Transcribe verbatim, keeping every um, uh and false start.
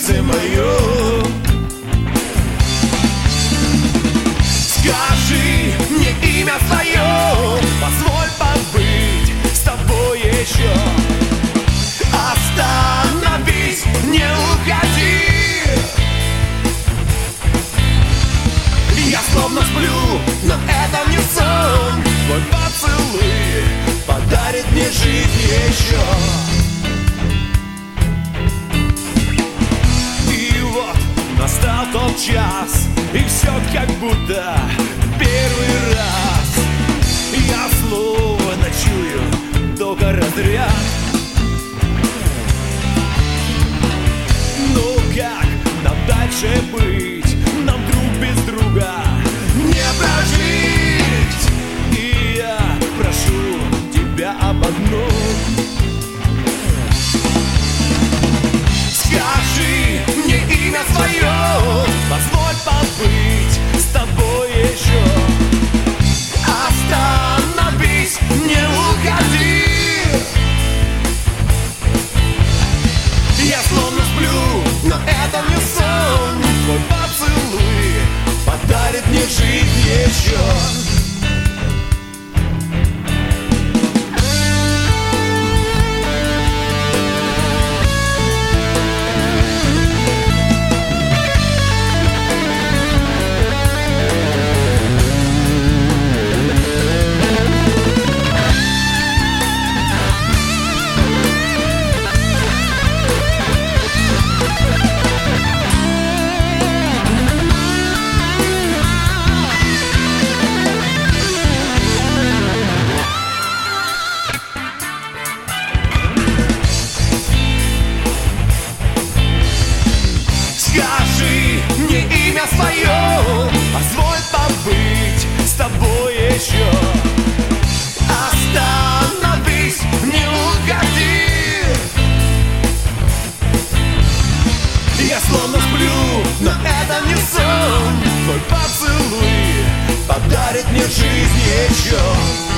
сердце мое. Скажи мне имя свое, позволь побыть с тобой еще. Остановись, не уходи. Я словно сплю, но это не сон. Твой поцелуй подарит мне жизнь еще. И вот настал тот час, и все как будто первый раз. Я словно чую только разряд. Ну как нам дальше быть? Нам друг без друга не прожить. И я прошу тебя об одном. Скажи мне имя свое, позволь побыть с тобой еще. Остановись, не уходи. Я словно сплю, но это не сон. Твой поцелуй подарит мне жизнь еще. Свое, позволь побыть с тобой еще. Остановись, не уходи. Я словно сплю, но это не сон. Твой поцелуй подарит мне жизнь еще.